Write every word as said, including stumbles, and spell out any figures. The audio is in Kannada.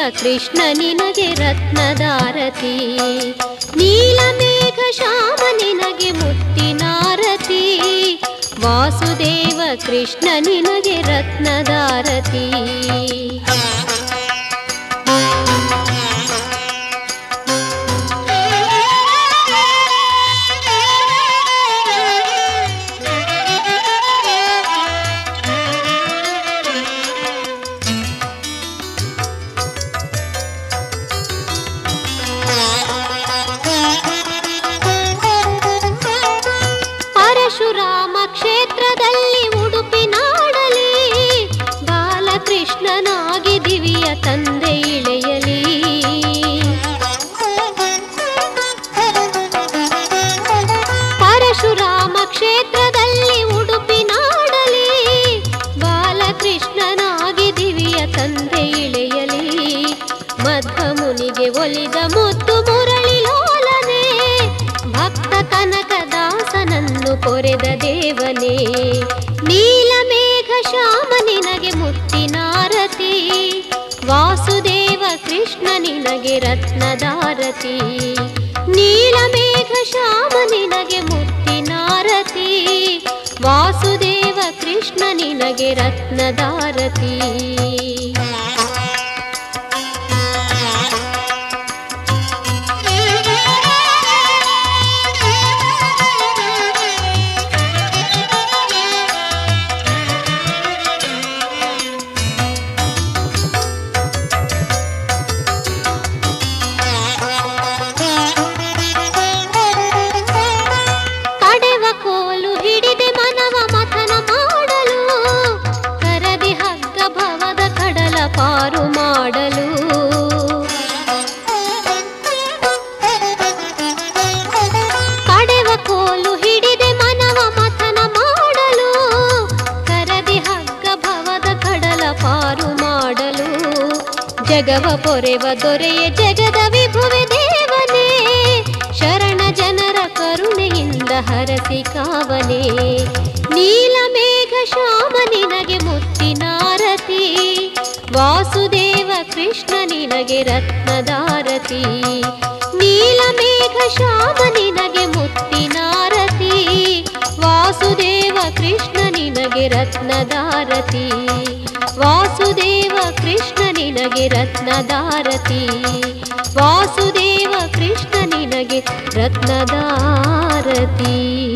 ಕೃಷ್ಣ ನಿನಗೆ ರತ್ನದಾರತಿ, ನೀಲಮೇಘ ಶ್ಯಾಮ ನಿನಗೆ ಮುತ್ತಿನಾರತಿ, ವಾಸುದೇವ ಕೃಷ್ಣ ನಿನಗೆ ರತ್ನದಾರತಿ. ಪರಶುರಾಮ ಕ್ಷೇತ್ರದಲ್ಲಿ ಉಡುಪಿನಾಡಲಿ, ಬಾಲಕೃಷ್ಣನಾಗಿ ದಿವಿಯ ತಂದೆ ಇಳೆಯಲಿ. ಪರಶುರಾಮ ಕ್ಷೇತ್ರದಲ್ಲಿ ಉಡುಪಿನಾಡಲಿ, ಬಾಲಕೃಷ್ಣನಾಗಿ ದಿವಿಯ ತಂದೆ ಇಳೆಯಲಿ. ಮಧ್ವ ಮುನಿಗೆ ಒಲಿದ ಮುದ್ದು ಮುರಳಿ ಲೋಲನೆ, ಭಕ್ತ ಕನಕದಾಸನನ್ನು ಕೊರೆದ ದೇವನೇ, ನೀಲಮೇಘ ಶ್ಯಾಮ ನಿನಗೆ ಮುತ್ತಿನಾರತಿ, ವಾಸುದೇವ ಕೃಷ್ಣ ನಿನಗೆ ರತ್ನದಾರತಿ, ನೀಲಮೇಘ ಶ್ಯಾಮ ನಿನಗೆ ಮುತ್ತಿನಾರತಿ, ವಾಸುದೇವ ಕೃಷ್ಣ ನಿನಗೆ ರತ್ನದಾರತಿ. ಪಾರು ಮಾಡಲು ಕಡೆವ ಕೋಲು ಹಿಡಿದೆ ಮನವ ಮಥನ ಮಾಡಲು, ಕರದಿ ಹಗ್ಗ ಭವದ ಕಡಲ ಪಾರು ಮಾಡಲು. ಜಗವ ಪೊರೆವ ದೊರೆಯ ಜಗದ ವಿಭುವೆ ದೇವನೇ, ಶರಣ ಜನರ ಕರುಣೆಯಿಂದ ಹರಸಿ ಕಾವನೆ, ನೀಲಮೇಘ ಶ್ಯಾಮ ನಿನಗೆ ಮುತ್ತಿನಾರತಿ, ವಾಸುದೇವ ಕೃಷ್ಣ ನಿನಗೆ ರತ್ನದಾರತಿ, ನೀಲಮೇಘ ಶ್ಯಾಮ ನಿನಗೆ ಮುತ್ತಿನಾರತಿ, ವಾಸುದೇವ ಕೃಷ್ಣ ನಿನಗೆ ರತ್ನದಾರತಿ, ವಾಸುದೇವ ಕೃಷ್ಣ ನಿನಗೆ ರತ್ನದಾರತಿ, ವಾಸುದೇವ ಕೃಷ್ಣ ನಿನಗೆ ರತ್ನದಾರತಿ.